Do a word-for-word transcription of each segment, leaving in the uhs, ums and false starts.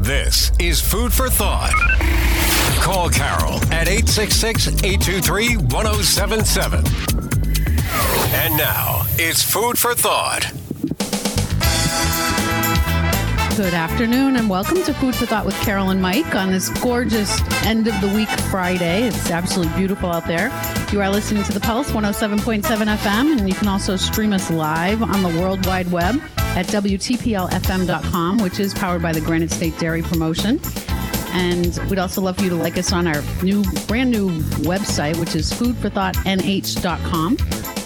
This is Food for Thought. Call Carol at eight six six, eight two three, one oh seven seven. And now, it's Food for Thought. Good afternoon and welcome to Food for Thought with Carol and Mike on this gorgeous end of the week Friday. It's absolutely beautiful out there. You are listening to The Pulse, one oh seven point seven F M, and you can also stream us live on the World Wide Web at W T P L F M dot com, which is powered by the Granite State Dairy Promotion. And we'd also love for you to like us on our new, brand new website, which is food for thought N H dot com.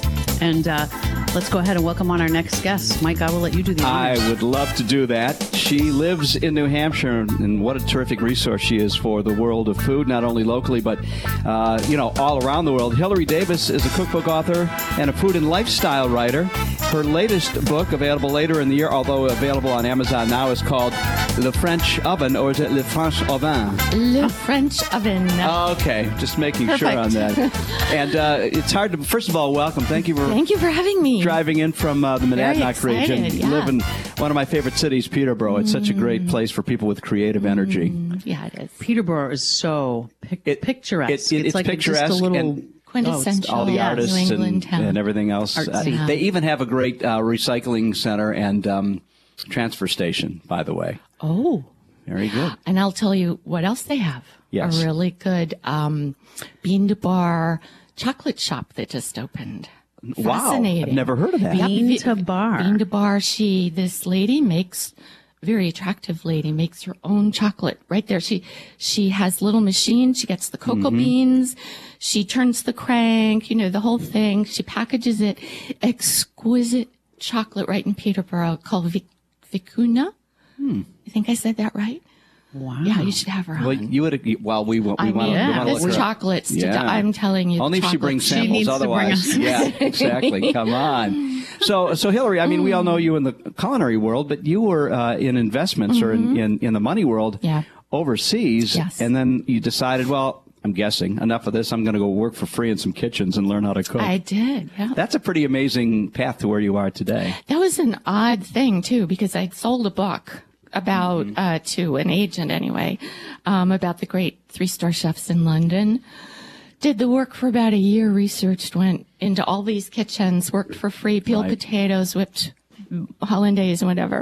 And uh, let's go ahead and welcome on our next guest. Mike, I will let you do the honors. I would love to do that. She lives in New Hampshire, and what a terrific resource she is for the world of food, not only locally, but, uh, you know, all around the world. Hillary Davis is a cookbook author and a food and lifestyle writer. Her latest book, available later in the year, although available on Amazon now, is called Le French Oven, or is it Le French Oven? Le French Oven. Okay, just making Perfect. sure on that. And uh, it's hard to, first of all, welcome. Thank you for Thank you for having me. Driving in from uh, the Monadnock region. Yeah. You live in one of my favorite cities, Peterborough. It's such a great place for people with creative energy. Mm, yeah, it is. Peterborough is so pic- It- picturesque. it- it- it's like picturesque just a little and- Quintessential All the yeah, artists New England and, town. and everything else. Uh, Artsy. they even have a great uh, recycling center and um, transfer station, by the way. Oh. Very good. And I'll tell you what else they have. Yes. A really good um, bean to bar chocolate shop that just opened. Wow. Fascinating. I've never heard of that. Yep. Bean to bar. Bean to bar. She, this lady makes, very attractive lady, makes her own chocolate right there. She, she has little machines. She gets the cocoa Mm-hmm. beans. She turns the crank, you know, the whole thing. She packages it. Exquisite chocolate right in Peterborough called Vic- Vicuna. Hmm. I think I said that right. Wow. Yeah, you should have her on. Well, you would. Well, we want. We I want mean, to this look her up. chocolate's, to Yeah. di- I'm telling you. Only if she chocolate- brings She samples. needs to bring Otherwise, us- yeah, exactly. Come on. So, so Hillary, I mean, we all know you in the culinary world, but you were uh, in investments or in, in in the money world, Yeah. overseas, Yes. and then you decided, well, I'm guessing enough of this. I'm going to go work for free in some kitchens and learn how to cook. I did, yeah. That's a pretty amazing path to where you are today. That was an odd thing, too, because I'd sold a book about, Mm-hmm. uh, to an agent anyway, um, about the great three-star chefs in London. Did the work for about a year, researched, went into all these kitchens, worked for free, peeled Right. potatoes, whipped hollandaise and whatever.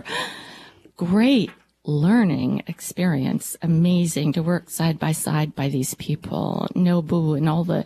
Great learning experience. Amazing to work side by side by these people. Nobu and all the,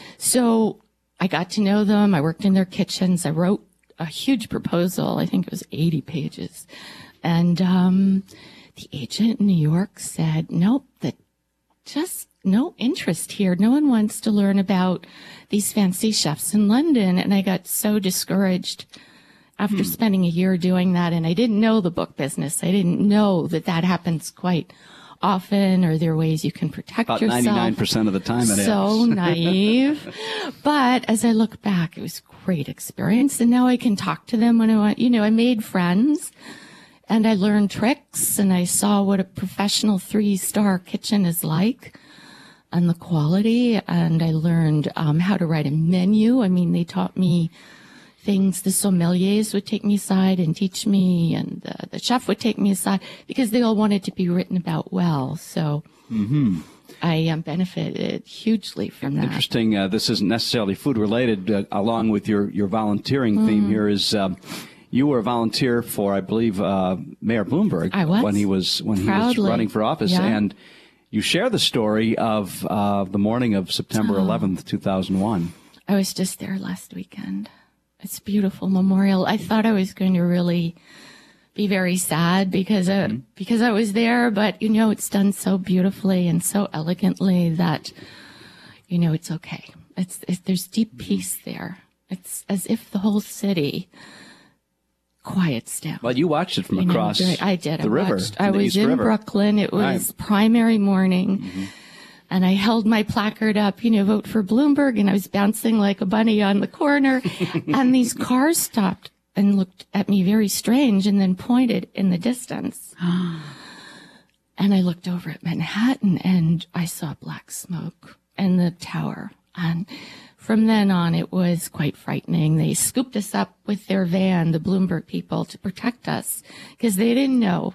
so I got to know them. I worked in their kitchens. I wrote a huge proposal. I think it was eighty pages. And, um, the agent in New York said, nope, that just no interest here. No one wants to learn about these fancy chefs in London. And I got so discouraged after spending a year doing that. And I didn't know the book business. I didn't know that that happens quite often, or there are ways you can protect About yourself. ninety-nine percent of the time it So is. naive. But as I look back, it was a great experience. And now I can talk to them when I want, you know, I made friends and I learned tricks and I saw what a professional three-star kitchen is like and the quality. And I learned um, how to write a menu. I mean, they taught me things. The sommeliers would take me aside and teach me, and the, the chef would take me aside because they all wanted to be written about well. So I um, benefited hugely from that. Interesting. Uh, this isn't necessarily food related. Uh, along with your your volunteering theme here is. Um, You were a volunteer for, I believe, uh, Mayor Bloomberg I was. when he was when he Proudly. was running for office, Yeah. and you share the story of uh, the morning of September eleventh, two thousand one. I was just there last weekend. It's a beautiful memorial. I thought I was going to really be very sad because uh, because I was there, but you know, it's done so beautifully and so elegantly that you know it's okay. It's, it's there's deep peace there. It's as if the whole city quiets down. Well, you watched it from You know, across very- I did. the I river. watched. I the was East in River. Brooklyn. It was Right. primary morning. And I held my placard up, you know, vote for Bloomberg. And I was bouncing like a bunny on the corner. And these cars stopped and looked at me very strange and then pointed in the distance. And I looked over at Manhattan and I saw black smoke and the tower. And from then on, it was quite frightening. They scooped us up with their van, the Bloomberg people, to protect us because they didn't know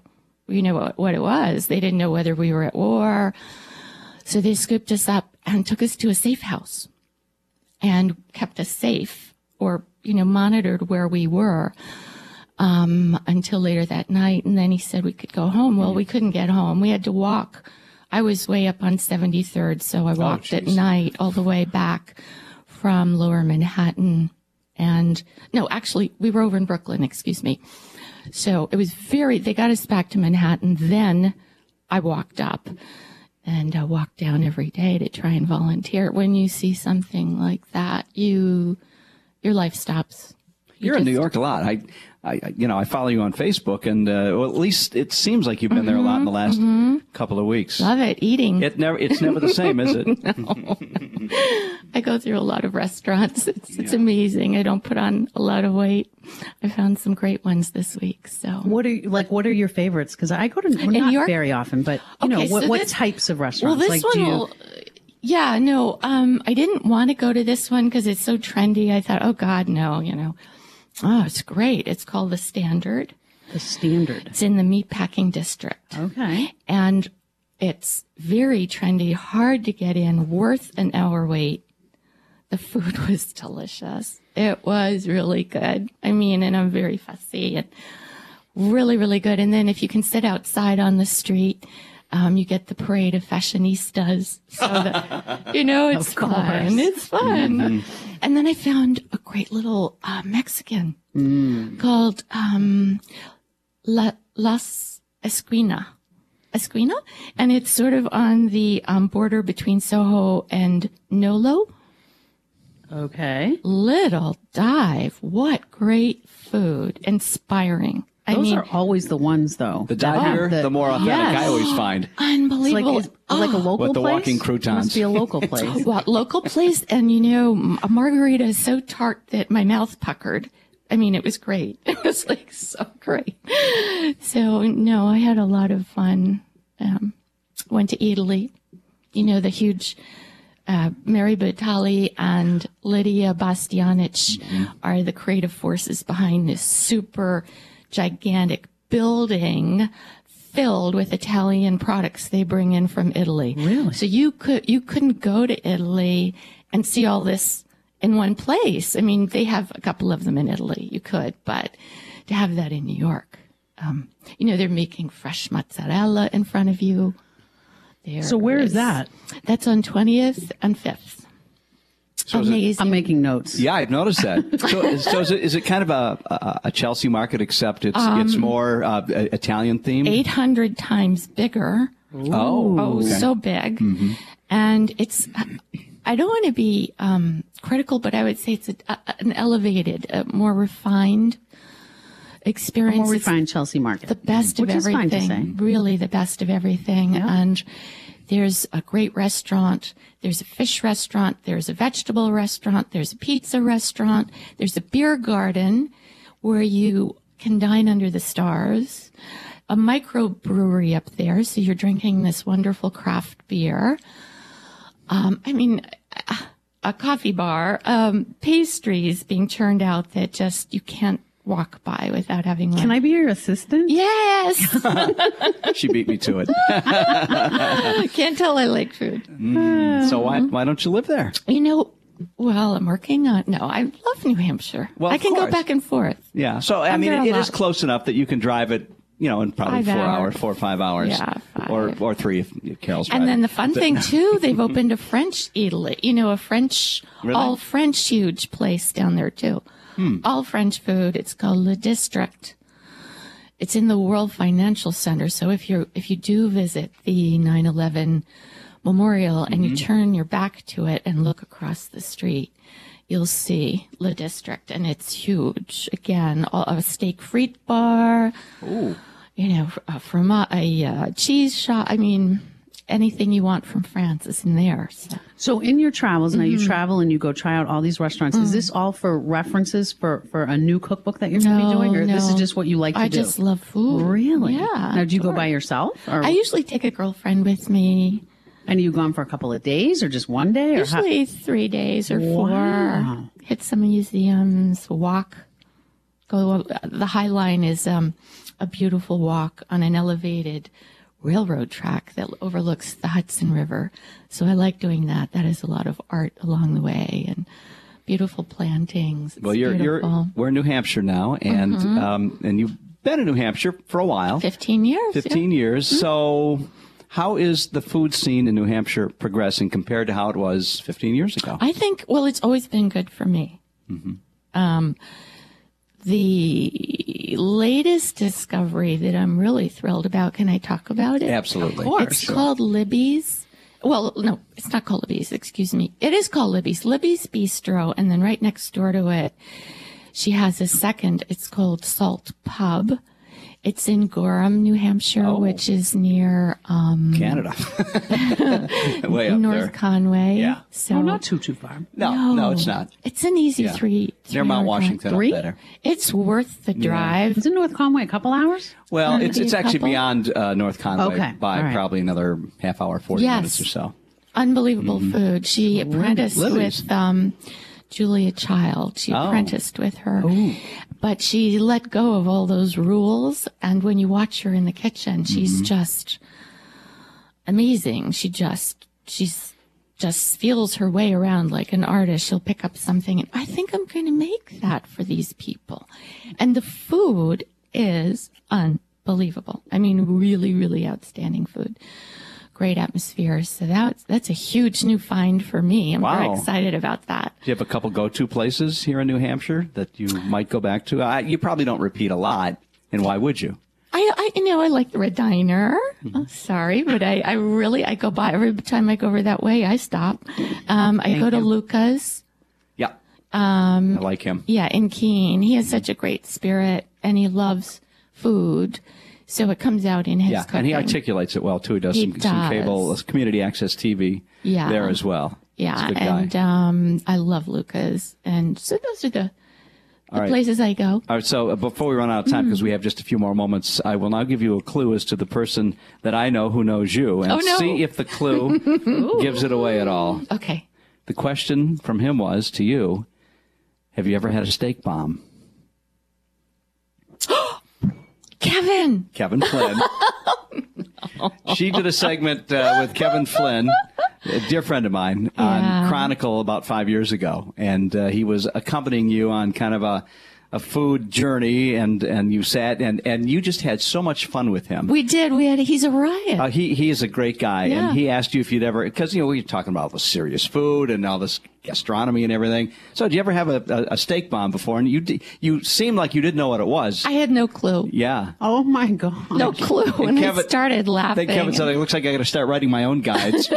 you know, what, what it was. They didn't know whether we were at war. So they scooped us up and took us to a safe house and kept us safe, or, you know, monitored where we were um, until later that night. And then he said we could go home. Well, we couldn't get home. We had to walk. I was way up on seventy-third, so I walked oh, at night all the way back from Lower Manhattan. And no, actually, we were over in Brooklyn, excuse me. So it was very, they got us back to Manhattan. Then I walked up and uh, walked down every day to try and volunteer. When you see something like that, you, your life stops. You You're just, in New York a lot. I, I, you know, I follow you on Facebook, and uh, well, at least it seems like you've been mm-hmm, there a lot in the last mm-hmm. couple of weeks. Love it, eating. It never, it's never the same, is it? No. I go through a lot of restaurants. It's, it's yeah. amazing. I don't put on a lot of weight. I found some great ones this week. So, what are you, like? What are your favorites? Because I go to well, not New York? very often, but you okay, know, what, so what this, types of restaurants? Well, this like, one do you, will. Yeah, no. Um, I didn't want to go to this one because it's so trendy. I thought, oh God, no. You know. Oh, it's great. It's called The Standard. The Standard. It's in the Meatpacking District. Okay. And it's very trendy, hard to get in, worth an hour wait. The food was delicious. It was really good. I mean, and I'm very fussy and really, really good. And then if you can sit outside on the street, um, you get the parade of fashionistas. So that, you know, it's fun. It's fun. Mm-hmm. And then I found a great little uh, Mexican mm. called um, La, Las Esquina. Esquina? And it's sort of on the um, border between Soho and Nolo. Okay. Little dive. What great food. Inspiring. Those I mean, are always the ones, though. The diver, the, the more authentic yes. I always find. Unbelievable. It's like, it's like a local With the place? walking croutons. Must be a local place. Well, local place. And, you know, a margarita is so tart that my mouth puckered. I mean, it was great. It was like so great. So, no, I had a lot of fun. Um, went to Italy. You know, the huge... Uh, Mary Batali and Lydia Bastianich mm-hmm. are the creative forces behind this super gigantic building filled with Italian products they bring in from Italy. Really? So you could you couldn't go to Italy and see all this in one place. I mean, they have a couple of them in Italy. You could, but to have that in New York, um, you know, they're making fresh mozzarella in front of you. There so where is, is that? That's on twentieth and fifth. So Amazing. It, I'm making notes. Yeah, I've noticed that. So, so is, it, is it kind of a, a, a Chelsea market, except it's um, it's more uh, Italian themed? eight hundred times bigger. Ooh. Oh, oh okay. So big. Mm-hmm. And it's, I don't want to be um, critical, but I would say it's a, a, an elevated, a more refined experience. A more refined it's Chelsea market. The best Which of is everything. Fine to say. Really the best of everything. Yeah. And there's a great restaurant. There's a fish restaurant. There's a vegetable restaurant. There's a pizza restaurant. There's a beer garden where you can dine under the stars. A microbrewery up there. So you're drinking this wonderful craft beer. Um, I mean, a coffee bar, um, pastries being churned out that just you can't walk by without having one. Can I be your assistant? Yes. She beat me to it. Can't tell I like food. Mm, so why why don't you live there? You know, well, I'm working on. No, I love New Hampshire. Well, I can course. go back and forth. Yeah. So I I'm mean, it, it lot. is close enough that you can drive it. You know, in probably five four hours. hours, four or five hours. Yeah, five. Or or three if Carol's And driving. then the fun thing too, they've opened a French Italy. You know, a French, really? all French huge place down there too. Hmm. All French food. It's called Le District. It's in the World Financial Center. So if you if you do visit the nine eleven Memorial and mm-hmm. you turn your back to it and look across the street, you'll see Le District, and it's huge. Again, a steak frite bar. Ooh. You know, from a, a uh, cheese shop. I mean, anything you want from France is in there. So, so in your travels, mm-hmm. now you travel and you go try out all these restaurants. Mm-hmm. Is this all for references for, for a new cookbook that you're no, going to be doing? Or no. this is just what you like to I do? I just love food. Really? Yeah. Now, do you sure. go by yourself? Or? I usually take a girlfriend with me. And are you gone for a couple of days or just one day? Or Usually how? three days or Wow. four. Hit some museums, walk. Go. The High Line is um, a beautiful walk on an elevated railroad track that overlooks the Hudson River. So I like doing that. That is a lot of art along the way and beautiful plantings. It's well, you're, beautiful. you're, we're in New Hampshire now, and, Mm-hmm. um, and you've been in New Hampshire for a while. fifteen years. fifteen yeah. years. Mm-hmm. So how is the food scene in New Hampshire progressing compared to how it was fifteen years ago? I think, well, it's always been good for me. Mm-hmm. Um, the latest discovery that I'm really thrilled about, can I talk about it? Absolutely. It's called Libby's. Well, no, it's not called Libby's, excuse me. It is called Libby's, Libby's Bistro, and then right next door to it, she has a second. It's called Salt Pub. It's in Gorham, New Hampshire, Oh. which is near um, Canada. Way up North there. Conway. Yeah. So Oh, not too, too far. No, no, it's not. It's an easy Yeah. three. Near Mount three-hour Washington drive. up there. It's worth the drive. Is it North Conway a couple hours? Well, it's Maybe it's a actually couple. beyond uh, North Conway Okay, by all right. probably another half hour, forty Yes. minutes or so. Unbelievable food. She apprenticed Libby's. with um, Julia Child. She Oh. apprenticed with her. But she let go of all those rules. And when you watch her in the kitchen, she's just amazing. She just, she's just feels her way around like an artist. She'll pick up something and I think I'm going to make that for these people. And the food is unbelievable. I mean, really, really outstanding food. Great atmosphere. So that's, that's a huge new find for me. I'm very Wow. excited about that. Do you have a couple go-to places here in New Hampshire that you might go back to? I, you probably don't repeat a lot, and why would you? I, I you know, I like the Red Diner. Mm-hmm. Oh, sorry, but I, I really, I go by every time I go over that way, I stop. Um, I go to Luca's. Yeah. Um, I like him. Yeah, in Keene. He has such a great spirit and he loves food. So it comes out in his Yeah, cooking. and he articulates it well, too. He does He some, some does. cable, uh, community access T V Yeah. there as well. He's Yeah, a good guy. and um, I love Luca's. And so those are the, the right. places I go. All right, so uh, before we run out of time, because we have just a few more moments, I will now give you a clue as to the person that I know who knows you, and Oh, no. see if the clue gives it away at all. Okay. The question from him was to you, have you ever had a steak bomb? Kevin. Kevin Flynn. She did a segment uh, with Kevin Flynn, a dear friend of mine, on Yeah. Chronicle about five years ago. And uh, he was accompanying you on kind of a, a food journey, and, and you sat, and, and you just had so much fun with him. We did. We had, he's a riot. Uh, he he is a great guy, Yeah. and he asked you if you'd ever, because you know we were talking about all the serious food and all this gastronomy and everything. So, did you ever have a, a, a steak bomb before? And you d- you seemed like you didn't know what it was. I had no clue. Yeah. Oh my God. No clue. When Kevin- I started laughing. Then Kevin said, "It looks like I got to start writing my own guides."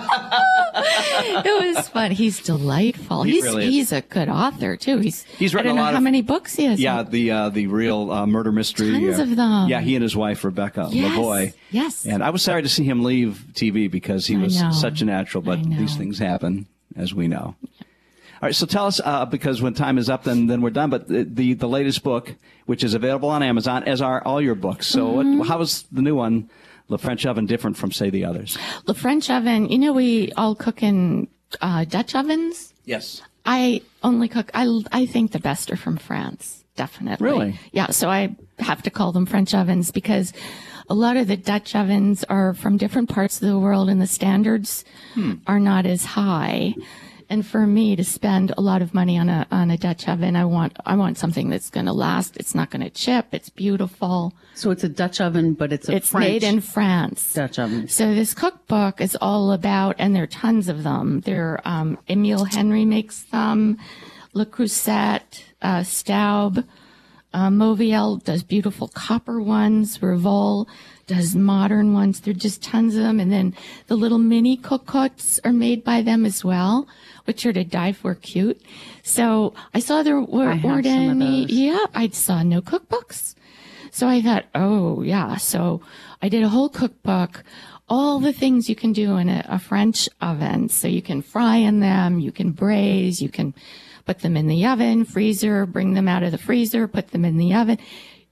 It was fun. He's delightful. He he's really is. he's a good author too. He's He's written I don't a know lot how of- many books he has. yeah, the uh, the real uh, murder mystery. Tons uh, of them. Yeah, he and his wife Rebecca Yes. Lavoie. Yes. And I was sorry to see him leave T V because he I was know. such a natural. But I know. these things happen, as we know. All right, so tell us, uh, because when time is up, then then we're done. But the, the the latest book, which is available on Amazon, as are all your books. So Mm-hmm. what, how is the new one, Le French Oven, different from say the others? The French oven. You know, we all cook in uh, Dutch ovens. Yes. I only cook. I I think the best are from France. Definitely. Really? Yeah. So I have to call them French ovens because a lot of the Dutch ovens are from different parts of the world, and the standards Hmm. are not as high. And for me to spend a lot of money on a on a Dutch oven, I want I want something that's going to last. It's not going to chip. It's beautiful. So it's a Dutch oven, but it's a It's French made in France. Dutch oven. So this cookbook is all about, and there are tons of them. There, um, Emile Henry makes them, Le Creuset, uh, Staub, uh, Mauviel does beautiful copper ones, Revol does modern ones. There are just tons of them. And then the little mini cocottes are made by them as well, which are to die for cute. So I saw there were, I have weren't some of any, those. yeah, I saw no cookbooks. So I thought, oh yeah. So I did a whole cookbook, all the things you can do in a, a French oven. So you can fry in them, you can braise, you can put them in the oven, freezer, bring them out of the freezer, put them in the oven.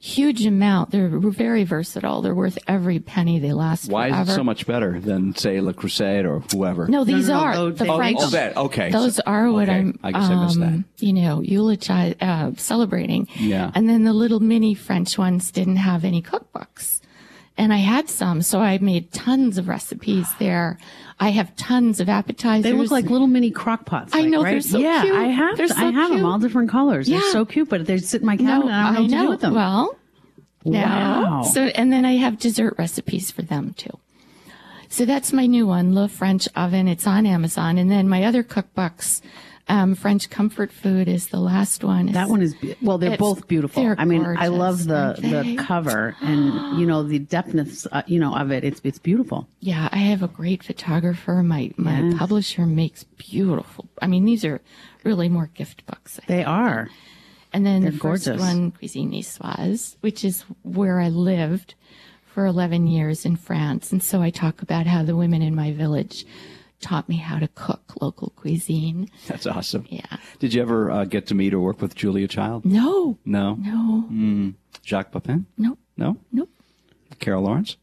huge amount. They're very versatile. They're worth every penny. They last Why forever. is it so much better than, say, Le Creuset or whoever? No, these no, no, are those- the oh, French. Oh, that, okay. Those So- are what okay. I'm, I guess I missed that. um, you know, eulogize, uh, celebrating. Yeah. And then the little mini French ones didn't have any cookbooks. And I had some, so I made tons of recipes there. I have tons of appetizers. They look like little mini crock pots. I like, know, they're right? so yeah, cute. I have. They're I so have them cute. all different colors. They're Yeah. so cute, but they sit in my cabinet. and I don't know what to do with them. Well, now, Wow. so and then I have dessert recipes for them too. So that's my new one, Le French Oven. It's on Amazon, and then my other cookbooks, um, French Comfort Food is the last one. That one is be- well. They're It's- both beautiful. they're I mean, I gorgeous, love the aren't the they? cover and you know the depthness, uh, you know, of it. It's it's beautiful. Yeah, I have a great photographer. My my Yes. publisher makes beautiful. I mean, these are really more gift books. I They are. And then They're the first gorgeous. one, Cuisine Niçoise, which is where I lived for eleven years in France. And so I talk about how the women in my village taught me how to cook local cuisine. That's awesome. Yeah. Did you ever uh, get to meet or work with Julia Child? No, No. no, Jacques Pepin? no, No. nope. Carol Lawrence?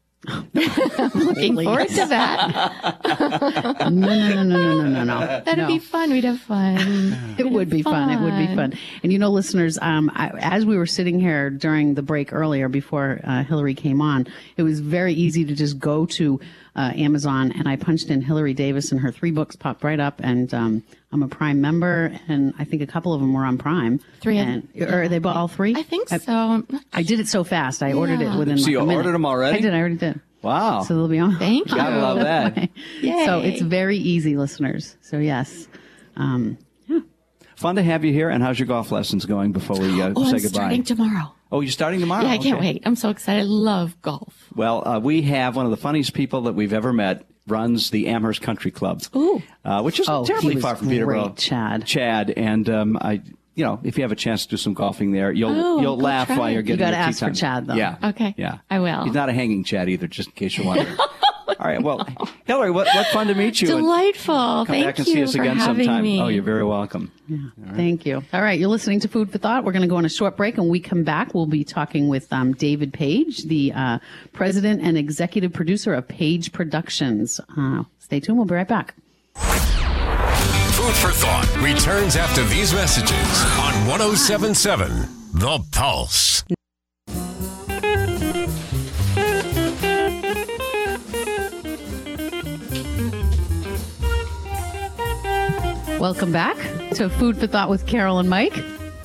Looking forward to that. No, no, no, no, no, no, no, no. That'd No. be fun. We'd have fun. It would be fun. It would be fun. And you know, listeners, um, I, as we were sitting here during the break earlier before uh, Hillary came on, it was very easy to just go to uh, Amazon and I punched in Hillary Davis and her three books popped right up. And um, I'm a Prime member, and I think a couple of them were on Prime. Three of and, or they bought all three. I think so. I did it so fast. I ordered it Yeah. within So like you a minute. ordered them already? I did. I already did. Wow. So they'll be on. Thank you. Gotta love that. Yay. So it's very easy, listeners. So yes. Um, Fun to have you here. And how's your golf lessons going before we uh, Oh, say I'm goodbye? starting tomorrow. Oh, you're starting tomorrow? Yeah, I can't Okay. wait. I'm so excited. I love golf. Well, uh, we have one of the funniest people that we've ever met runs the Amherst Country Club, Ooh. uh, which is Oh, terribly he was far from great, Peterborough. Chad. Chad, and um, I, you know, if you have a chance to do some golfing there, you'll Oh, you'll go laugh try while it. you're You getting gotta your tea ask for time. Chad, though. Yeah. Okay. Yeah. I will. He's not a hanging Chad either, just in case you're wondering. All right. Well, Hillary, what, what fun to meet you. and Delightful. Come Thank back and you see us for again having sometime. me. Oh, you're very welcome. Thank you. All right, you're listening to Food for Thought. We're going to go on a short break, and when we come back, we'll be talking with um, David Page, the uh, president and executive producer of Page Productions. Uh, stay tuned. We'll be right back. Food for Thought returns after these messages on one oh seven point seven The Pulse. Welcome back to Food for Thought with Carol and Mike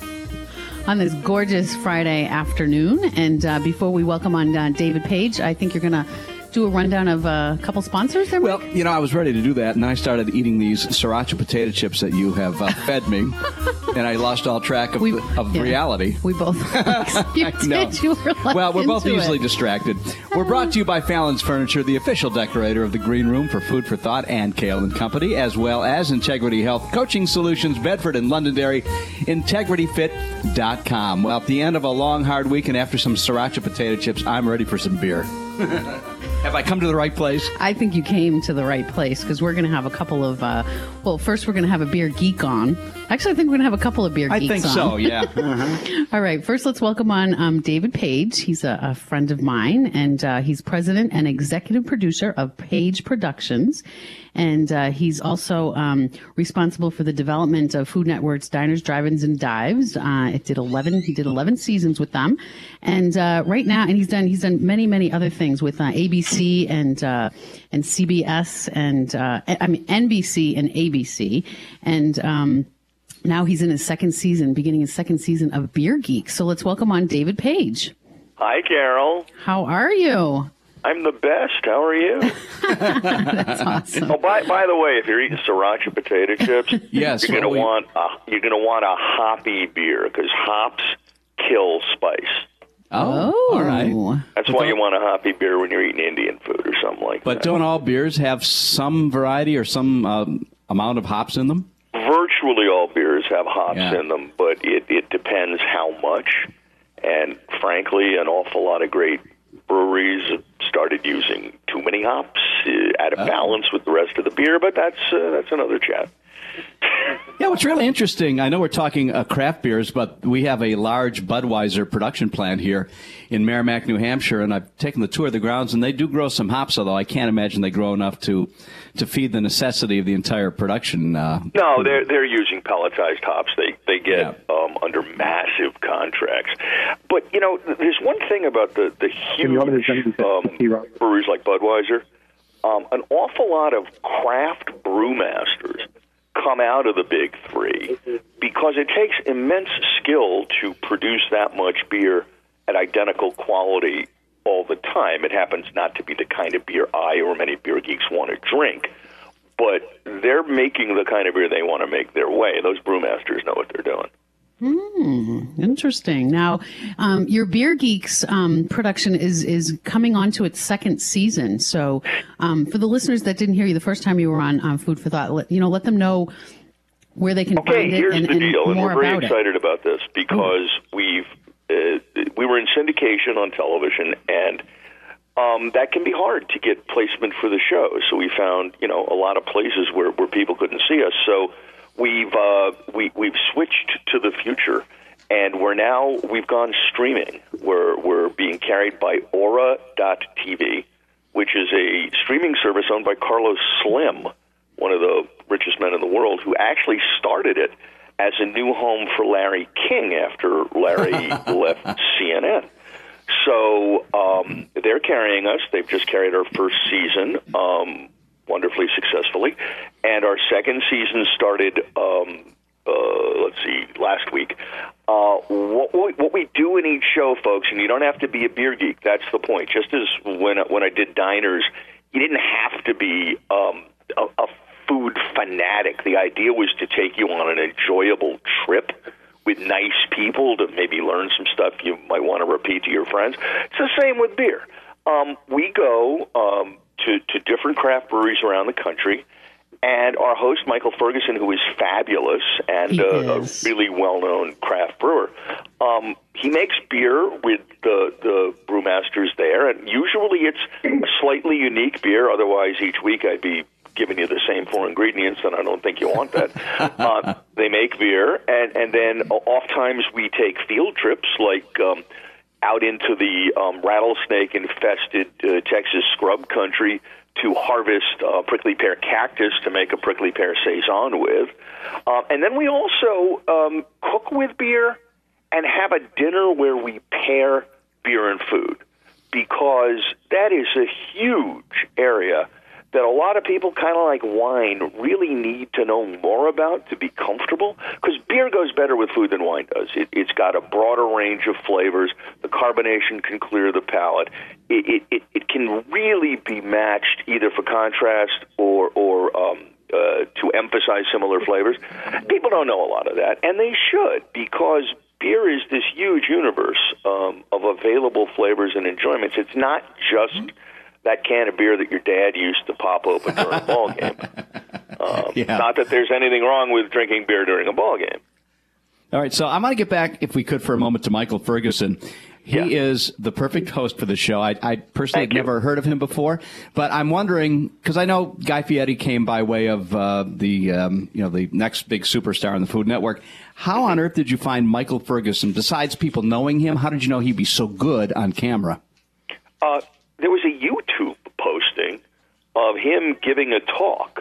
on this gorgeous Friday afternoon. And uh, before we welcome on uh, David Page, I think you're going to do a rundown of uh, a couple sponsors there, Mike? Well, you know, I was ready to do that, and I started eating these sriracha potato chips that you have uh, fed me, and I lost all track of, We- the, of yeah. reality. We both. you I know. did. You were like Well, we're both into easily it. distracted. We're brought to you by Fallon's Furniture, the official decorator of the Green Room for Food for Thought and Kale and Company, as well as Integrity Health Coaching Solutions, Bedford and Londonderry, integrity fit dot com. Well, at the end of a long, hard week and after some sriracha potato chips, I'm ready for some beer. Have I come to the right place? I think you came to the right place because we're going to have a couple of. Uh, well, first we're going to have a beer geek on. Actually, I think we're going to have a couple of beer I geeks think on. so, yeah. Uh-huh. All right. First, let's welcome on um, David Page. He's a, a friend of mine, and uh, he's president and executive producer of Page Productions. And uh, he's also um, responsible for the development of Food Network's Diners, Drive-Ins, and Dives. Uh, it did eleven. He did eleven seasons with them, and uh, right now, and he's done he's done many many other things with uh, A B C and uh, and C B S and uh, I mean N B C and A B C, and um, now he's in his second season, beginning his second season of Beer Geek. So let's welcome on David Page. Hi, Carol. How are you? I'm the best. How are you? That's awesome. Oh, by by the way, if you're eating sriracha potato chips, Yes, you're gonna well, we- want a, you're gonna want a hoppy beer because hops kill spice. Oh, all right. That's But why you don't- want a hoppy beer when you're eating Indian food or something like But that. don't all beers have some variety or some um, amount of hops in them? Virtually all beers have hops Yeah. in them, but it, it depends how much. And frankly, an awful lot of great breweries have started using too many hops uh, out of Oh. balance with the rest of the beer. But that's uh, that's another chat. Yeah, what's really interesting, I know we're talking uh, craft beers, but we have a large Budweiser production plant here in Merrimack, New Hampshire, and I've taken the tour of the grounds, and they do grow some hops, although I can't imagine they grow enough to to feed the necessity of the entire production. Uh, no, they're they're using pelletized hops. They they get Yeah. um, under massive contracts. But you know, there's one thing about the the huge um, breweries like Budweiser. Um, an awful lot of craft brewmasters come out of the big three because it takes immense skill to produce that much beer at identical quality all the time. It happens not to be the kind of beer I or many beer geeks want to drink, but they're making the kind of beer they want to make their way. Those brewmasters know what they're doing. Hmm, interesting. Now, um, your Beer Geeks um, production is is coming on to its second season. So, um, for the listeners that didn't hear you the first time you were on um, Food for Thought, let, you know, let them know where they can Okay, find it here's and, the and deal, and more we're very about excited it. about this because we've uh, we were in syndication on television, and um, that can be hard to get placement for the show. So we found, you know, a lot of places where, where people couldn't see us. So we've uh, we we've switched to the future, and we're now we've gone streaming. We're we're being carried by Aura dot T V, which is a streaming service owned by Carlos Slim, one of the richest men in the world, who actually started it as a new home for Larry King after Larry left C N N. So um, they're carrying us. They've just carried our first season um, wonderfully successfully. And our second season started, um, uh, let's see, last week. Uh, what, we, what we do in each show, folks, and you don't have to be a beer geek. That's the point. Just as when, when I did Diners, you didn't have to be um, a, a food fanatic. The idea was to take you on an enjoyable trip with nice people to maybe learn some stuff you might want to repeat to your friends. It's the same with beer. Um, we go um, to, to different craft breweries around the country, and our host, Michael Ferguson, who is fabulous and uh, a really well-known craft brewer, um, he makes beer with the, the brewmasters there, and usually it's a slightly unique beer. Otherwise, each week I'd be giving you the same four ingredients, and I don't think you want that. uh, they make beer, and, and then oft times we take field trips, like um, out into the um, rattlesnake-infested uh, Texas scrub country to harvest uh, prickly pear cactus to make a prickly pear saison with. Uh, and then we also um, cook with beer and have a dinner where we pair beer and food, because that is a huge area that a lot of people, kind of like wine, really need to know more about to be comfortable, because beer goes better with food than wine does. It, it's got a broader range of flavors. The carbonation can clear the palate. It, it, it, it can really be matched either for contrast or, or um, uh, to emphasize similar flavors. People don't know a lot of that, and they should, because beer is this huge universe um, of available flavors and enjoyments. It's not just that can of beer that your dad used to pop open during a ball game. Um, Yeah. Not that there's anything wrong with drinking beer during a ball game. All right, so I want to get back, if we could, for a moment to Michael Ferguson. He Yeah. is the perfect host for the show. I, I personally Thank had you. never heard of him before, but I'm wondering, because I know Guy Fieri came by way of uh, the um, you know the next big superstar on the Food Network. How on earth did you find Michael Ferguson? Besides people knowing him, how did you know he'd be so good on camera? Uh, there was a YouTube posting of him giving a talk.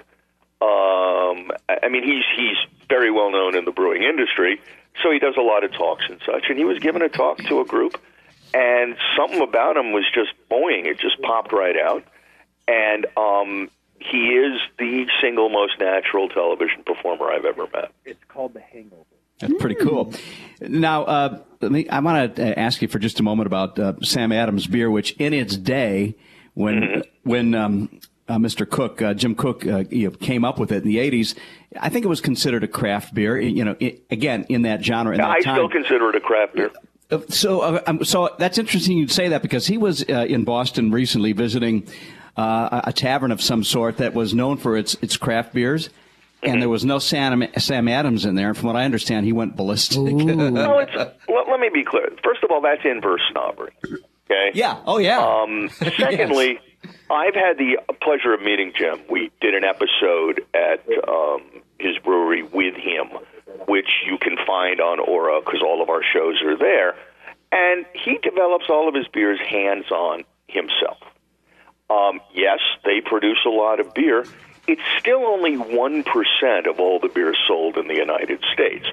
Um, I mean, he's he's very well known in the brewing industry, so he does a lot of talks and such. And he was giving a talk to a group, and something about him was just boing. It just popped right out. And um, he is the single most natural television performer I've ever met. It's called The Hangover. That's pretty cool. Now, uh, let me, I want to ask you for just a moment about uh, Sam Adams beer, which in its day, when mm-hmm. when um, uh, Mister Cook, uh, Jim Cook, uh, you know, came up with it in the eighties, I think it was considered a craft beer. You know, it, again in that genre. In yeah, that I time. still consider it a craft beer. Uh, so, uh, um, so that's interesting you'd say that, because he was uh, in Boston recently visiting uh, a tavern of some sort that was known for its its craft beers. And there was no Sam, Sam Adams in there. And from what I understand, he went ballistic. No, it's, let, let me be clear. First of all, that's inverse snobbery. Okay? Yeah. Oh, yeah. Um, secondly, yes. I've had the pleasure of meeting Jim. We did an episode at um, his brewery with him, which you can find on Aura because all of our shows are there. And he develops all of his beers hands-on himself. Um, yes, they produce a lot of beer. It's still only one percent of all the beer sold in the United States.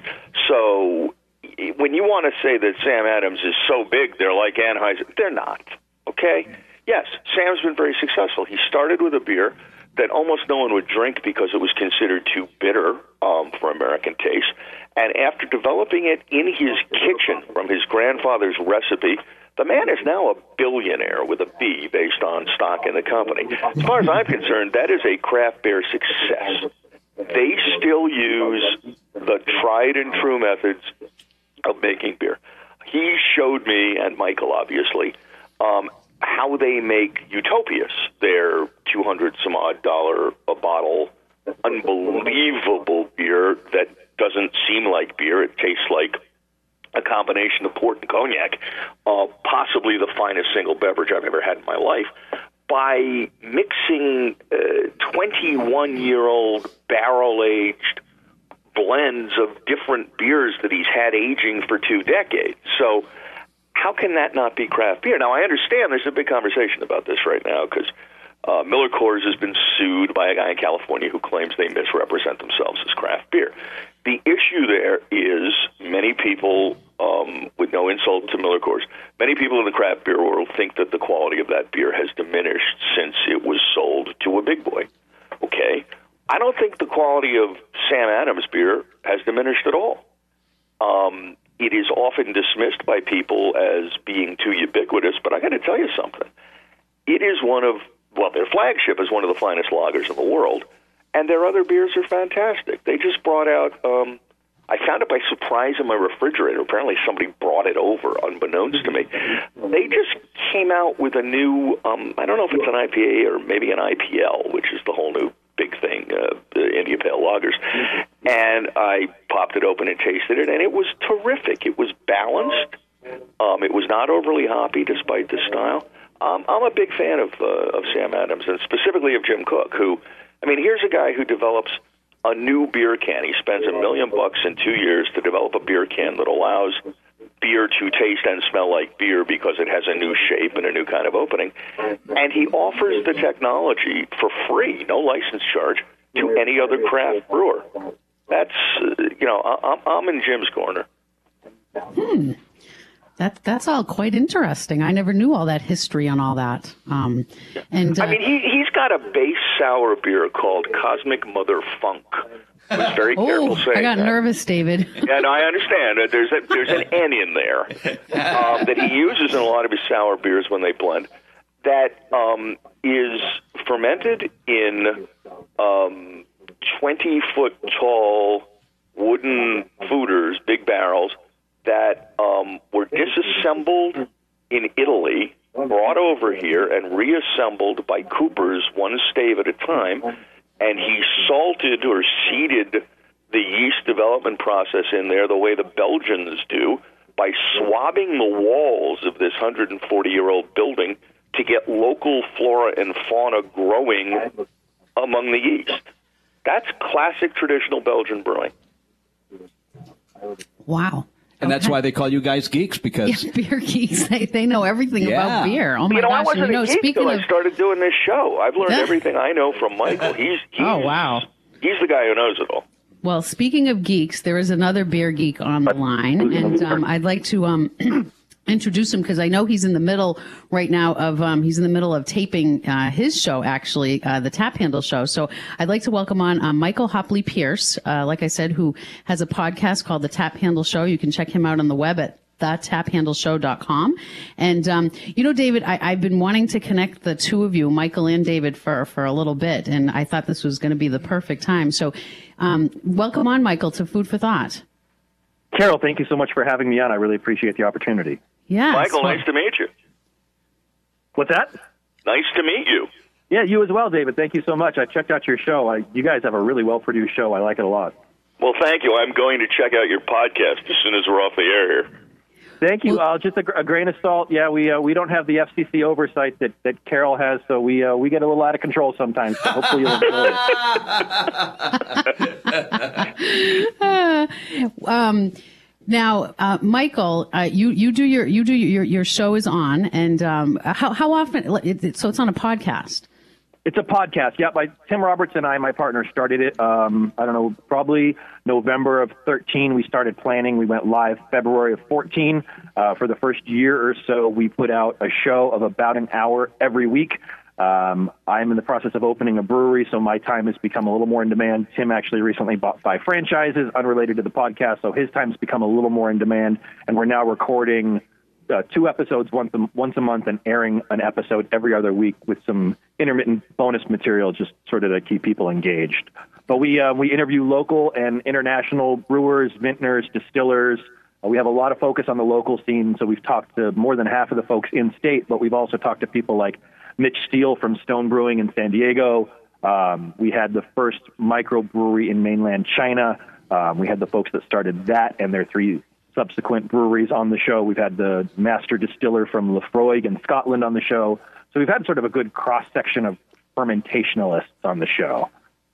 So when you want to say that Sam Adams is so big, they're like Anheuser, they're not, okay? Yes, Sam's been very successful. He started with a beer that almost no one would drink because it was considered too bitter um, for American taste. And after developing it in his kitchen from his grandfather's recipe, the man is now a billionaire with a B based on stock in the company. As far as I'm concerned, that is a craft beer success. They still use the tried and true methods of making beer. He showed me, and Michael obviously, um, how they make Utopias, their two hundred some odd dollar a bottle, unbelievable beer that doesn't seem like beer. It tastes like a combination of port and cognac, uh, possibly the finest single beverage I've ever had in my life, by mixing twenty-one-year-old barrel-aged blends of different beers that he's had aging for two decades. So how can that not be craft beer? Now, I understand there's a big conversation about this right now because uh, Miller Coors has been sued by a guy in California who claims they misrepresent themselves as craft beer. The issue there is many people, um, with no insult to Miller Coors, many people in the craft beer world think that the quality of that beer has diminished since it was sold to a big boy. Okay? I don't think the quality of Sam Adams beer has diminished at all. Um, it is often dismissed by people as being too ubiquitous, but I got to tell you something. It is one of, well, their flagship is one of the finest lagers in the world. And their other beers are fantastic. They just brought out, um, I found it by surprise in my refrigerator. Apparently somebody brought it over, unbeknownst to me. They just came out with a new, um, I don't know if it's an I P A or maybe an I P L, which is the whole new big thing, uh, the India Pale Lagers. And I popped it open and tasted it, and it was terrific. It was balanced. Um, it was not overly hoppy, despite the style. Um, I'm a big fan of, uh, of Sam Adams, and specifically of Jim Koch, who... I mean, here's a guy who develops a new beer can. He spends a million bucks in two years to develop a beer can that allows beer to taste and smell like beer because it has a new shape and a new kind of opening. And he offers the technology for free, no license charge, to any other craft brewer. That's, uh, you know, I'm, I'm in Jim's corner. Hmm. That, that's all quite interesting. I never knew all that history on all that. Um, and uh, I mean, he, he's got a base sour beer called Cosmic Mother Funk. I was very oh, careful saying I got that. nervous, David. Yeah, no, I understand. Uh, There's a, there's an N in there um, that he uses in a lot of his sour beers when they blend that um, is fermented in um, twenty-foot-tall wooden foeders, big barrels, that um, were disassembled in Italy, brought over here, and reassembled by Coopers one stave at a time, and he salted or seeded the yeast development process in there the way the Belgians do, by swabbing the walls of this one hundred forty-year-old building to get local flora and fauna growing among the yeast. That's classic traditional Belgian brewing. Wow. And Okay. that's why they call you guys geeks, because Yeah, beer geeks. They, they know everything Yeah. about beer. Oh my You know, I gosh! wasn't and, you know, a geek speaking till of, I started doing this show. I've learned everything I know from Michael. He's, he's oh wow. He's the guy who knows it all. Well, speaking of geeks, there is another beer geek on the line, and um, I'd like to um, introduce him because I know he's in the middle right now of um, he's in the middle of taping uh, his show, actually, uh, the Tap Handle Show. So I'd like to welcome on uh, Michael Hopley Pierce, uh, like I said, who has a podcast called the Tap Handle Show. You can check him out on the web at the tap handle show dot com. And, um, you know, David, I, I've been wanting to connect the two of you, Michael and David, for, for a little bit. And I thought this was going to be the perfect time. So, um, welcome on, Michael, to Food for Thought. Carol, thank you so much for having me on. I really appreciate the opportunity. Yes. Michael, well, nice to meet you. What's that? Nice to meet you. Yeah, you as well, David. Thank you so much. I checked out your show. I, you guys have a really well-produced show. I like it a lot. Well, thank you. I'm going to check out your podcast as soon as we're off the air here. Thank you. Uh, just a, gr- a grain of salt. Yeah, we uh, we don't have the F C C oversight that, that Carol has, so we uh, we get a little out of control sometimes. So hopefully you'll enjoy it. uh, um, now, uh, Michael, uh, you you do your you do your your show is on, and um, how how often? It, it, so it's on a podcast. It's a podcast. Yeah, my Tim Roberts and I, my partner, started it. Um, I don't know, probably November of thirteen. We started planning. We went live February of fourteen. Uh, for the first year or so, we put out a show of about an hour every week. Um, I'm in the process of opening a brewery, so my time has become a little more in demand. Tim actually recently bought five franchises unrelated to the podcast, so his time has become a little more in demand. And we're now recording Uh, two episodes once a, once a month and airing an episode every other week with some intermittent bonus material just sort of to keep people engaged. But we uh, we interview local and international brewers, vintners, distillers. Uh, we have a lot of focus on the local scene, so we've talked to more than half of the folks in state, but we've also talked to people like Mitch Steele from Stone Brewing in San Diego. Um, we had the first microbrewery in mainland China. Um, we had the folks that started that and their three subsequent breweries on the show. We've had the master distiller from Lefroy in Scotland on the show. So we've had sort of a good cross-section of fermentationalists on the show.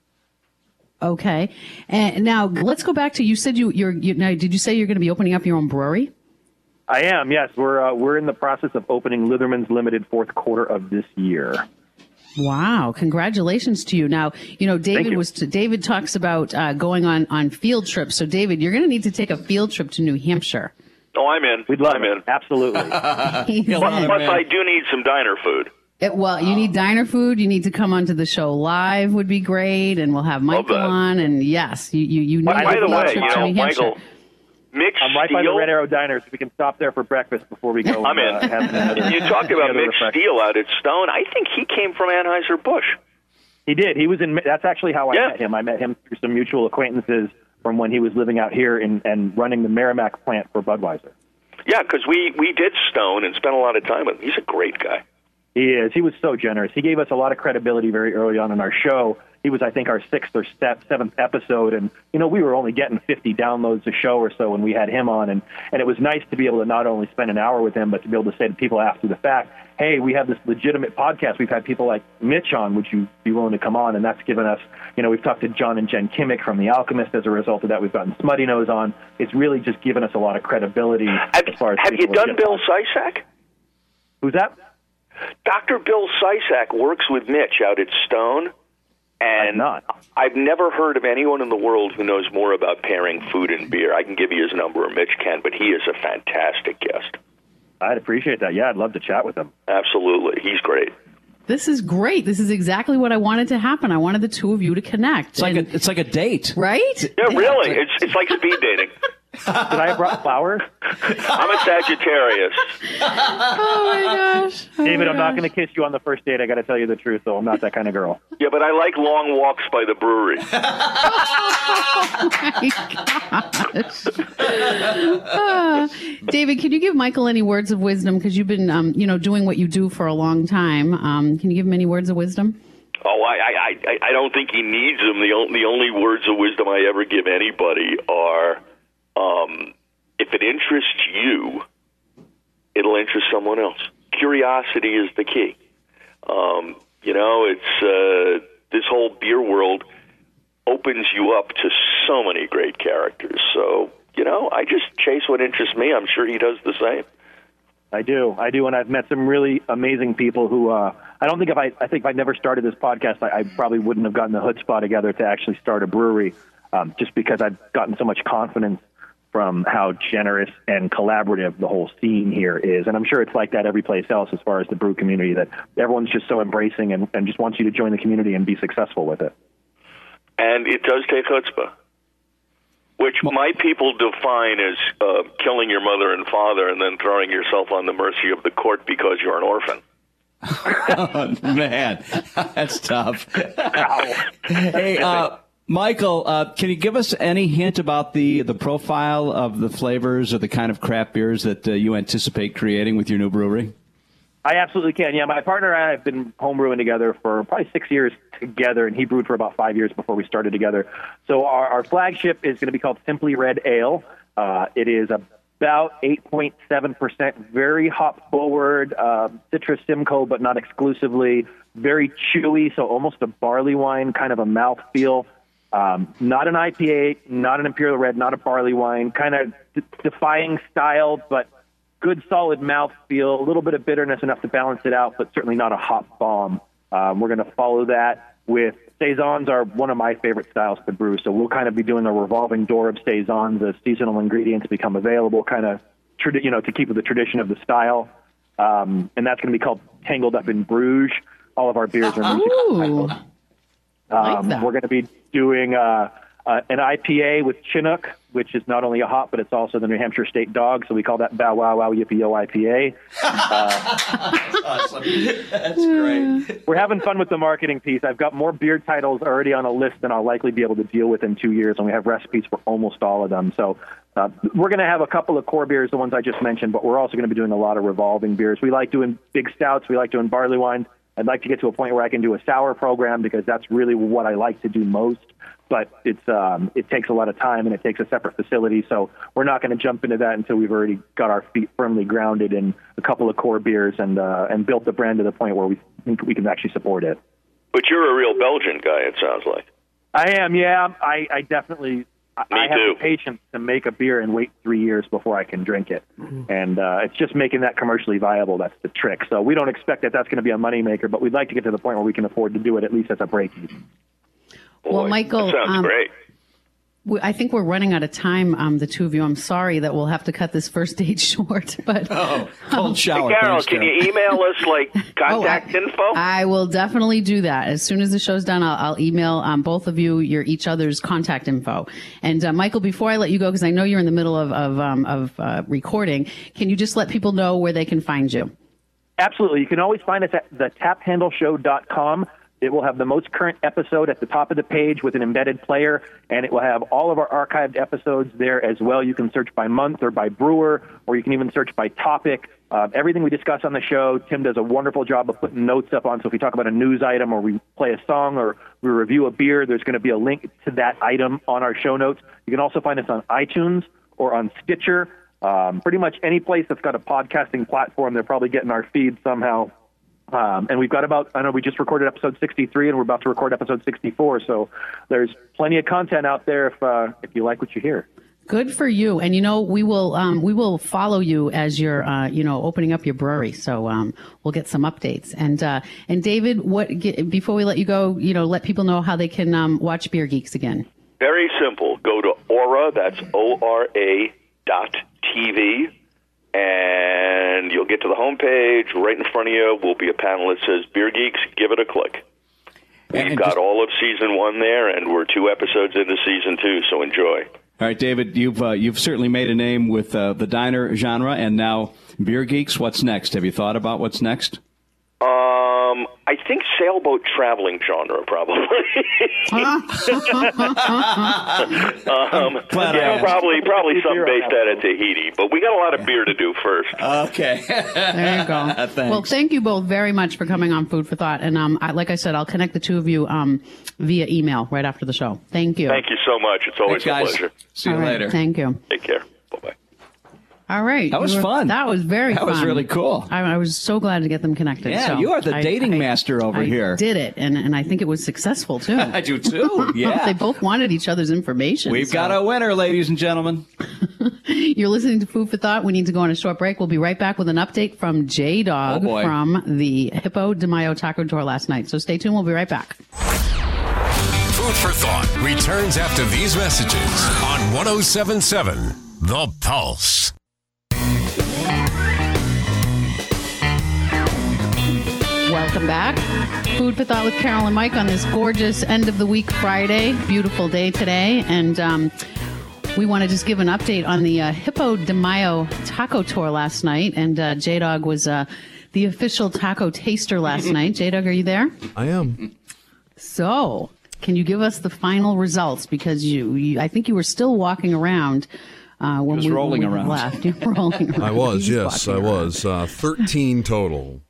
Okay. And now let's go back to, you said you, you're, you, now, did you say you're going to be opening up your own brewery? I am, yes. We're, uh, we're in the process of opening Litherman's Limited fourth quarter of this year. Wow! Congratulations to you. Now, you know, David you. was to, David talks about uh, going on, on field trips. So, David, you're going to need to take a field trip to New Hampshire. Oh, I'm in. We'd love I'm it. in. Absolutely. Plus, plus I do need some diner food. It, well, you need diner food. You need to come onto the show live. Would be great, and we'll have Michael on. And yes, you you, you need by, a by the field way, trip you to know, New Hampshire. Michael, Mitch I'm right Steele. by the Red Arrow Diner, so we can stop there for breakfast before we go. I'm in. Uh, have another, you talked about Mitch refresh. Steele out at Stone. I think he came from Anheuser-Busch. He did. He was in. That's actually how I Yeah. met him. I met him through some mutual acquaintances from when he was living out here in, and running the Merrimack plant for Budweiser. Yeah, because we, we did Stone and spent a lot of time with him. He's a great guy. He is. He was so generous. He gave us a lot of credibility very early on in our show. He was, I think, our sixth or seventh episode, and you know we were only getting fifty downloads a show or so when we had him on, and and it was nice to be able to not only spend an hour with him, but to be able to say to people after the fact, hey, we have this legitimate podcast. We've had people like Mitch on. Would you be willing to come on? And that's given us, you know, we've talked to John and Jen Kimmick from The Alchemist as a result of that. We've gotten Smutty Nose on. It's really just given us a lot of credibility Have, as far as have you done legit Bill podcasts. Sysak? Who's that? Doctor Bill Sysak works with Mitch out at Stone, and I've not. I've never heard of anyone in the world who knows more about pairing food and beer. I can give you his number, or Mitch can, but he is a fantastic guest. I'd appreciate that. Yeah, I'd love to chat with him. Absolutely. He's great. This is great. This is exactly what I wanted to happen. I wanted the two of you to connect. It's like and, a, it's like a date. right? Yeah, really. It's it's like speed dating. Did I have brought flowers? I'm a Sagittarius. Oh my gosh. Oh David, my I'm not gosh. going to kiss you on the first date. I got to tell you the truth, though. I'm not that kind of girl. Yeah, but I like long walks by the brewery. Uh, David, can you give Michael any words of wisdom? Because you've been, um, you know, doing what you do for a long time. Um, can you give him any words of wisdom? Oh, I, I, I, I don't think he needs them. The only, the only words of wisdom I ever give anybody are, um, if it interests you, it'll interest someone else. Curiosity is the key. Um, you know, it's uh, this whole beer world opens you up to so many great characters. So, you know, I just chase what interests me. I'm sure he does the same. I do. I do. And I've met some really amazing people who, uh, I don't think if I, I think if I never started this podcast, I, I probably wouldn't have gotten the chutzpah together to actually start a brewery, um, just because I've gotten so much confidence from how generous and collaborative the whole scene here is. And I'm sure it's like that every place else as far as the brew community, that everyone's just so embracing and, and just wants you to join the community and be successful with it. And it does take chutzpah, which my people define as uh, killing your mother and father and then throwing yourself on the mercy of the court because you're an orphan. Oh, man, that's tough. Hey, uh, Michael, uh, can you give us any hint about the, the profile of the flavors or the kind of craft beers that uh, you anticipate creating with your new brewery? I absolutely can. Yeah, my partner and I have been homebrewing together for probably six years together, and he brewed for about five years before we started together. So our, our flagship is going to be called Simply Red Ale. Uh, it is a about eight point seven percent, very hop forward, uh, Citrus Simcoe, but not exclusively, very chewy, so almost a barley wine, kind of a mouthfeel. Um, not an I P A, not an Imperial Red, not a barley wine, kind of d- defying style, but good solid mouthfeel, a little bit of bitterness enough to balance it out, but certainly not a hop bomb. Um, we're going to follow that with Saisons are one of my favorite styles to brew, so we'll kind of be doing a revolving door of Saisons as seasonal ingredients become available, kind of, you know, to keep with the tradition of the style. Um, and that's going to be called Tangled Up in Bruges. All of our beers are music. Ooh, like um, that. We're going to be doing uh, uh, an I P A with Chinook, which is not only a hop, but it's also the New Hampshire State Dog, so we call that Bow Wow Wow Yippee Yo I P A. Uh, That's awesome. That's great. We're having fun with the marketing piece. I've got more beer titles already on a list than I'll likely be able to deal with in two years, and we have recipes for almost all of them. So uh, we're going to have a couple of core beers, the ones I just mentioned, but we're also going to be doing a lot of revolving beers. We like doing big stouts. We like doing barley wines. I'd like to get to a point where I can do a sour program because that's really what I like to do most. But it's um, it takes a lot of time and it takes a separate facility, so we're not going to jump into that until we've already got our feet firmly grounded in a couple of core beers and uh, and built the brand to the point where we think we can actually support it. But you're a real Belgian guy, it sounds like. I am, yeah. I, I definitely I, Me I have too. the patience to make a beer and wait three years before I can drink it, and uh, it's just making that commercially viable. That's the trick. So we don't expect that that's going to be a moneymaker, but we'd like to get to the point where we can afford to do it at least as a break even. Well, Boy, Michael, that sounds um, great. we- I think we're running out of time, um, the two of you. I'm sorry that we'll have to cut this first date short, but Oh, cold shower. Hey, Carol, Thanks, can Carol. you email us, like, contact Oh, I- info? I will definitely do that. As soon as the show's done, I'll, I'll email um, both of you your each other's contact info. And uh, Michael, before I let you go, because I know you're in the middle of of, um, of uh, recording, can you just let people know where they can find you? Absolutely. You can always find us at the tap handle show dot com. It will have the most current episode at the top of the page with an embedded player, and it will have all of our archived episodes there as well. You can search by month or by brewer, or you can even search by topic. Uh, everything we discuss on the show, Tim does a wonderful job of putting notes up on. So if we talk about a news item or we play a song or we review a beer, there's going to be a link to that item on our show notes. You can also find us on iTunes or on Stitcher. Um, pretty much any place that's got a podcasting platform, they're probably getting our feed somehow. Um, and we've got about, I know we just recorded episode sixty-three and we're about to record episode sixty-four. So there's plenty of content out there if, uh, if you like what you hear. Good for you. And you know, we will um, we will follow you as you're uh, you know opening up your brewery. So um, we'll get some updates. And uh, and David, what get, before we let you go, you know, let people know how they can um, watch Beer Geeks again. Very simple. Go to Aura, that's O R A dot T V, and you'll get to the homepage. Right in front of you will be a panel that says Beer Geeks. Give it a click. We've And got just- all of season one there, and we're two episodes into season two, so enjoy. All right, David, you've uh, you've certainly made a name with uh, the diner genre, and now Beer Geeks. What's next? Have you thought about what's next? Um, I think sailboat traveling genre, probably. um, glad I yeah, asked. probably probably something based out of Tahiti. But we got a lot of beer to do first. Okay. There you go. Thanks. Well, thank you both very much for coming on Food for Thought. And um, I, like I said, I'll connect the two of you um, via email right after the show. Thank you. Thank you so much. It's always Thanks, a guys. pleasure. See you All right, later. Thank you. Take care. Bye-bye. All right. That was You were- fun. That was very That fun. was really cool. I, I was so glad to get them connected. Yeah, So you are the I- dating I- master over I here. did it, and, and I think it was successful, too. I do too. Yeah. They both wanted each other's information. We've so. got a winner, ladies and gentlemen. You're listening to Food for Thought. We need to go on a short break. We'll be right back with an update from J-Dog Oh, boy. from the Hippo de Mayo Taco Tour last night. So stay tuned. We'll be right back. Food for Thought returns after these messages on one oh seven point seven The Pulse. Welcome back. Food for Thought with Carol and Mike on this gorgeous end of the week Friday. Beautiful day today. And um, we want to just give an update on the uh, Hippo de Mayo Taco Tour last night. And uh, J-Dog was uh, the official taco taster last night. J-Dog, are you there? I am. So, can you give us the final results? Because you, you I think you were still walking around uh, when was we, rolling when we around. left. You were rolling around. I was, He yes, I walking around. was. Uh, thirteen total.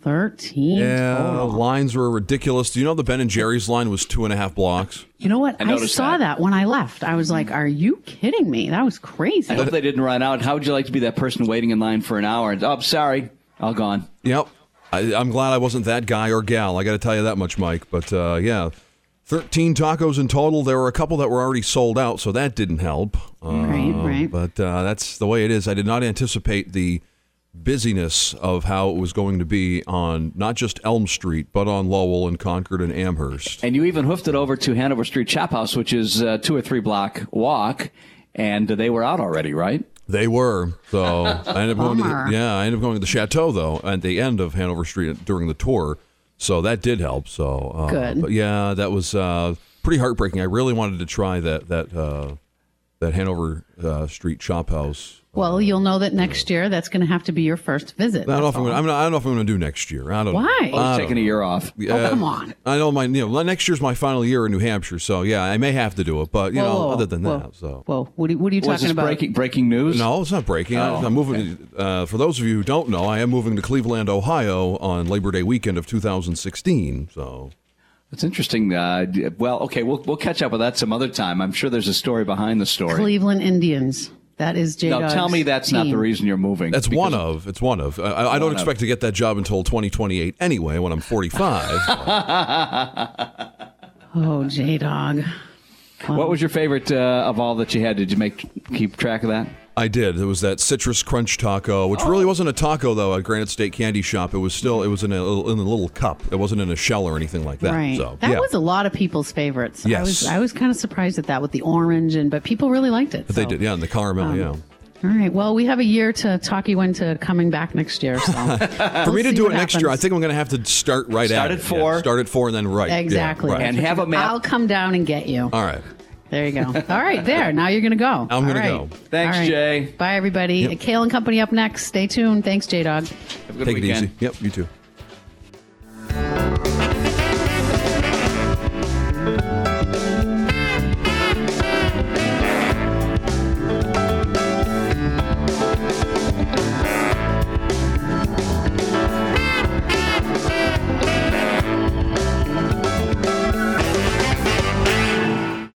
thirteen Yeah, total. lines were ridiculous. Do you know the Ben and Jerry's line was two and a half blocks? You know what? I I, noticed saw that. that. when I left. I was like, are you kidding me? That was crazy. I hope they didn't run out. How would you like to be that person waiting in line for an hour? And, oh, sorry, all gone. Yep. I, I'm glad I wasn't that guy or gal. I got to tell you that much, Mike. But, uh, yeah, thirteen tacos in total. There were a couple that were already sold out, so that didn't help. Uh, Right, right. But uh, that's the way it is. I did not anticipate the busyness of how it was going to be on not just Elm Street, but on Lowell and Concord and Amherst. And you even hoofed it over to Hanover Street Chop House, which is a two or three block walk, and they were out already, right? They were. So I ended up going to Bummer. the, yeah, I ended up going to the Chateau, though, at the end of Hanover Street during the tour. So that did help. So uh, Good. But yeah, that was uh, pretty heartbreaking. I really wanted to try that that uh, that Hanover uh, Street Chop House. Well, you'll know that next year that's going to have to be your first visit. I don't know if that's I'm gonna, all. I'm not, I don't know if I'm going to do next year. I don't Why? know. Oh, I He's don't taking a year off. Yeah, Oh, come on. I know my you know next year's my final year in New Hampshire, so yeah, I may have to do it. But you Whoa, know, whoa, other than whoa, that, so Whoa, what are, you- what are you Was talking this about? breaking breaking news? no, it's not breaking. I, Oh, I'm moving. Uh, for those of you who don't know, I am moving to Cleveland, Ohio, on Labor Day weekend of two thousand sixteen. So. That's interesting. Uh, well, okay, we'll we'll catch up with that some other time. I'm sure there's a story behind the story. Cleveland Indians. That is J. No, Dog's tell me that's not the team. reason you're moving. That's because- one of. It's one of. I, I don't One of. expect to get that job until twenty twenty-eight anyway, when I'm forty-five. Oh, J. Dog. What was your favorite uh, of all that you had? Did you make keep track of that? I did. It was that citrus crunch taco, which really wasn't a taco though. At Granite State Candy Shop, it was still. It was in a little, in a little cup. It wasn't in a shell or anything like that. Right. So that yeah, was a lot of people's favorites. I Yes. was I was kind of surprised at that with the orange and but people really liked it. but they so. did. Yeah, and the caramel. Um, yeah. All right. Well, we have a year to talk you into coming back next year. So For me to do it next year, I think I'm going to have to start right Start at at it. four. Yeah, start at four and then right. Yeah, Exactly. right. And have a map. I'll come down and get you. All right. There you go. All right, there. Now you're going to go. I'm All gonna right. go. Thanks, All right. Jay. Bye, everybody. Yep. Kale and Company up next. Stay tuned. Thanks, J Dog. Have a good Take weekend. it easy. Yep. You too.